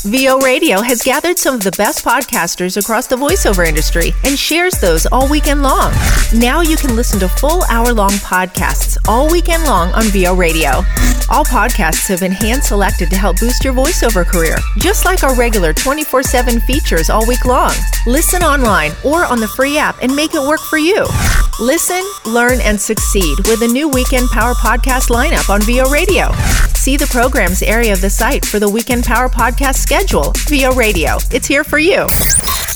VO Radio has gathered some of the best podcasters across the voiceover industry and shares those all weekend long. Now you can listen to full hour-long podcasts all weekend long on VO Radio. All podcasts have been hand-selected to help boost your voiceover career, just like our regular 24/7 features all week long. Listen online or on the free app and make it work for you. Listen, learn, and succeed with a new Weekend Power podcast lineup on VO Radio. See the programs area of the site for the Weekend Power podcast schedule. VO Radio, it's here for you.